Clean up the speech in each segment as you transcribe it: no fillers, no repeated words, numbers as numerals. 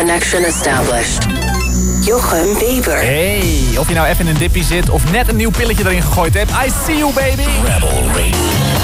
Connection established. Jochem Beber. Hey, of je nou even in een dippie zit of net een nieuw pilletje erin gegooid hebt. I see you, baby. Rebel Radio.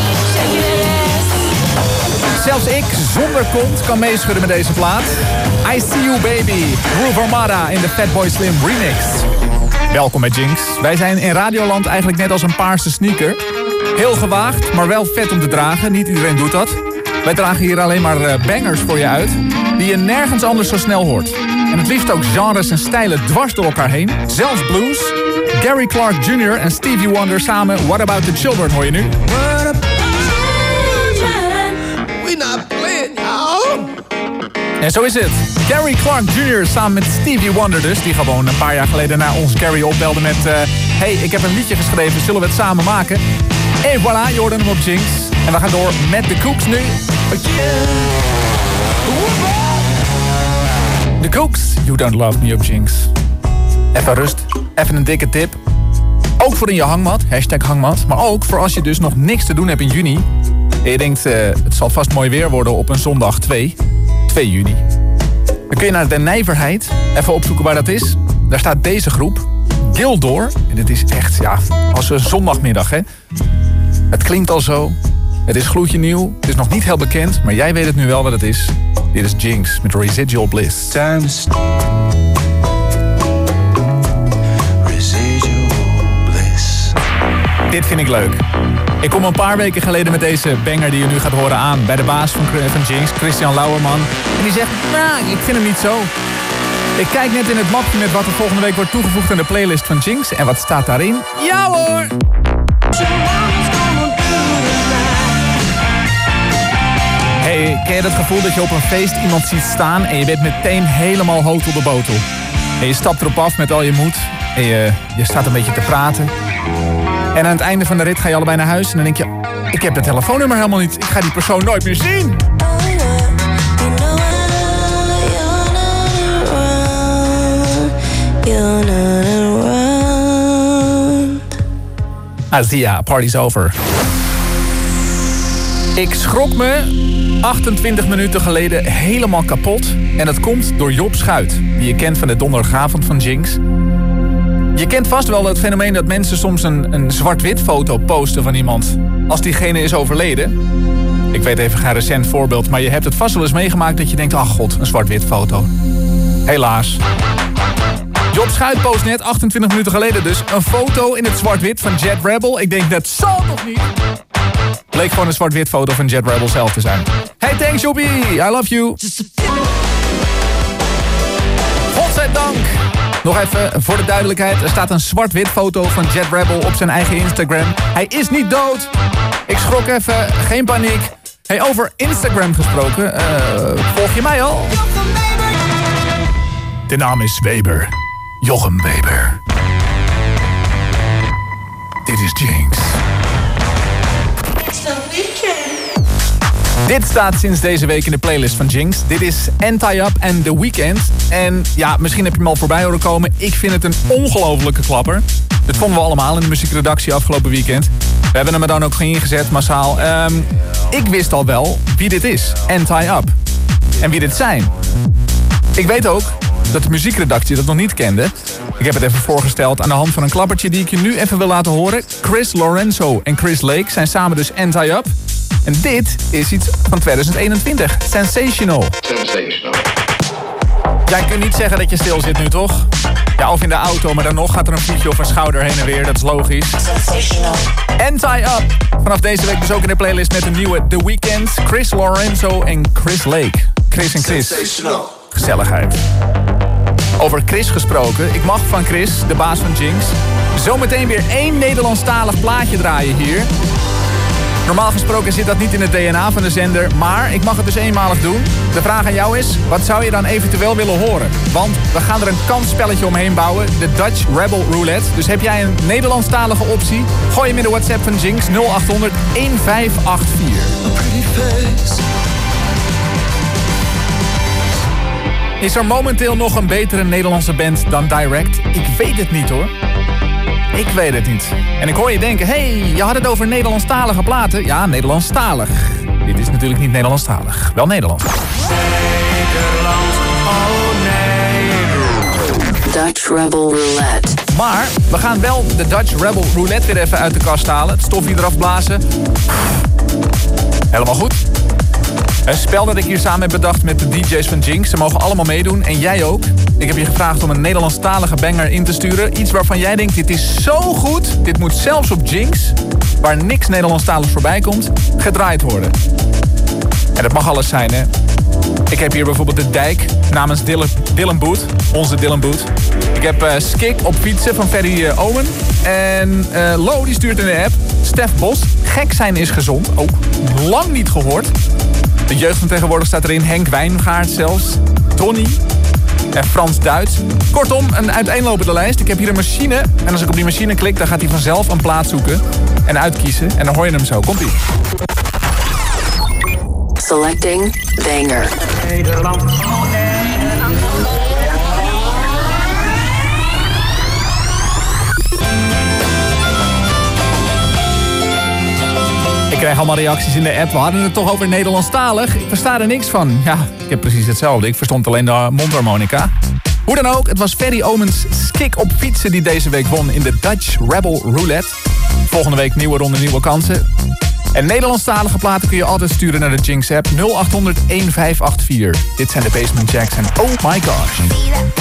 Zelfs ik, zonder kont, kan meeschudden met deze plaat. I see you, baby. Groove Armada in de Fatboy Slim remix. Welkom bij Jinx. Wij zijn in Radioland eigenlijk net als een paarse sneaker. Heel gewaagd, maar wel vet om te dragen. Niet iedereen doet dat. Wij dragen hier alleen maar bangers voor je uit, die je nergens anders zo snel hoort. En het liefst ook genres en stijlen dwars door elkaar heen. Zelfs blues. Gary Clark Jr. en Stevie Wonder samen What About the Children hoor je nu. We not playing, y'all. En zo is het. Gary Clark Jr. samen met Stevie Wonder dus, die gewoon een paar jaar geleden naar ons Gary opbelde met hey, ik heb een liedje geschreven, zullen we het samen maken? En voilà, je hoorde hem op Jinx. En we gaan door met de Cooks nu. De Cooks, You Don't Love Me op Jinx. Even rust, even een dikke tip. Ook voor in je hangmat, #hangmat. Maar ook voor als je dus nog niks te doen hebt in juni. En je denkt, het zal vast mooi weer worden op een zondag 2 juni. Dan kun je naar de Nijverheid even opzoeken waar dat is. Daar staat deze groep, Gildor. En dit is echt, ja, als een zondagmiddag, hè. Het klinkt al zo. Het is gloedje nieuw. Het is nog niet heel bekend, maar jij weet het nu wel wat het is. Dit is Jinx met Residual Bliss. Dit vind ik leuk. Ik kom een paar weken geleden met deze banger die je nu gaat horen aan bij de baas van Jinx, Christian Lauwerman. En die zegt, nou, ik vind hem niet zo. Ik kijk net in het mapje met wat er volgende week wordt toegevoegd aan de playlist van Jinx. En wat staat daarin? Ja hoor! Hey, ken je dat gevoel dat je op een feest iemand ziet staan en je bent meteen helemaal hotel de botel? En je stapt erop af met al je moed en je staat een beetje te praten. En aan het einde van de rit ga je allebei naar huis en dan denk je, ik heb het telefoonnummer helemaal niet. Ik ga die persoon nooit meer zien. Azia, party's over. Ik schrok me 28 minuten geleden helemaal kapot. En dat komt door Job Schuit, die je kent van de donderdagavond van Jinx. Je kent vast wel het fenomeen dat mensen soms een zwart-wit foto posten van iemand als diegene is overleden. Ik weet even geen recent voorbeeld, maar je hebt het vast wel eens meegemaakt dat je denkt, ach god, een zwart-wit foto. Helaas. Job Schuit post net, 28 minuten geleden dus, een foto in het zwart-wit van Jet Rebel. Ik denk, dat zal toch niet? Bleek gewoon een zwart-wit foto van Jet Rebel zelf te zijn. Hey, thanks Jobbie, I love you. Godzijdank. Nog even voor de duidelijkheid, er staat een zwart-wit foto van Jet Rebel op zijn eigen Instagram. Hij is niet dood. Ik schrok even, geen paniek. Hey, over Instagram gesproken, volg je mij al? De naam is Weber. Jochem Weber. Dit is Jinx. Dit staat sinds deze week in de playlist van Jinx. Dit is Anti-Up en The Weeknd. En ja, misschien heb je hem al voorbij horen komen. Ik vind het een ongelofelijke klapper. Dat vonden we allemaal in de muziekredactie afgelopen weekend. We hebben hem er dan ook ingezet, massaal. Ik wist al wel wie dit is. Anti-Up. En wie dit zijn. Ik weet ook dat de muziekredactie dat nog niet kende. Ik heb het even voorgesteld aan de hand van een klappertje die ik je nu even wil laten horen. Chris Lorenzo en Chris Lake zijn samen dus Anti-Up. En dit is iets van 2021. Sensational. Jij kunt niet zeggen dat je stil zit nu, toch? Ja, of in de auto, maar dan nog gaat er een voetje of een schouder heen en weer. Dat is logisch. Anti-Up. Vanaf deze week dus ook in de playlist met een nieuwe The Weeknd, Chris Lorenzo en Chris Lake. Chris en Chris. Gezelligheid. Over Chris gesproken. Ik mag van Chris, de baas van Jinx, zometeen weer 1 Nederlandstalig plaatje draaien hier. Normaal gesproken zit dat niet in het DNA van de zender, maar ik mag het dus eenmalig doen. De vraag aan jou is, wat zou je dan eventueel willen horen? Want we gaan er een kansspelletje omheen bouwen, de Dutch Rebel Roulette. Dus heb jij een Nederlandstalige optie? Gooi hem in de WhatsApp van Jinx 0800 1584. Is er momenteel nog een betere Nederlandse band dan Direct? Ik weet het niet hoor. Ik weet het niet. En ik hoor je denken, hey, je had het over Nederlandstalige platen. Ja, Nederlandstalig. Dit is natuurlijk niet Nederlandstalig. Wel Nederlands. Nederland, oh nee. Dutch Rebel Roulette. Maar we gaan wel de Dutch Rebel Roulette weer even uit de kast halen. Het stofje eraf blazen. Helemaal goed. Een spel dat ik hier samen heb bedacht met de DJ's van Jinx. Ze mogen allemaal meedoen en jij ook. Ik heb je gevraagd om een Nederlandstalige banger in te sturen. Iets waarvan jij denkt, dit is zo goed. Dit moet zelfs op Jinx, waar niks Nederlandstaligs voorbij komt, gedraaid worden. En dat mag alles zijn, hè. Ik heb hier bijvoorbeeld De Dijk namens Dylan Boet. Onze Dylan Boet. Ik heb Skik op fietsen van Ferry Owen. En Lo die stuurt in de app. Stef Bos. Gek zijn is gezond. Ook lang niet gehoord. De jeugd van tegenwoordig staat erin. Henk Wijngaard zelfs. Donnie. En Frans Duits. Kortom, een uiteenlopende lijst. Ik heb hier een machine. En als ik op die machine klik, dan gaat hij vanzelf een plaat zoeken. En uitkiezen. En dan hoor je hem zo. Komt-ie. Selecting banger. Ik krijg allemaal reacties in de app. We hadden het toch over Nederlandstalig. Ik versta er niks van. Ja, ik heb precies hetzelfde. Ik verstond alleen de mondharmonica. Hoe dan ook, het was Ferry Omens Skik op fietsen die deze week won in de Dutch Rebel Roulette. Volgende week nieuwe ronde, nieuwe kansen. En Nederlandstalige platen kun je altijd sturen naar de Jinx app 0800 1584. Dit zijn de Basement Jacks en Oh My Gosh.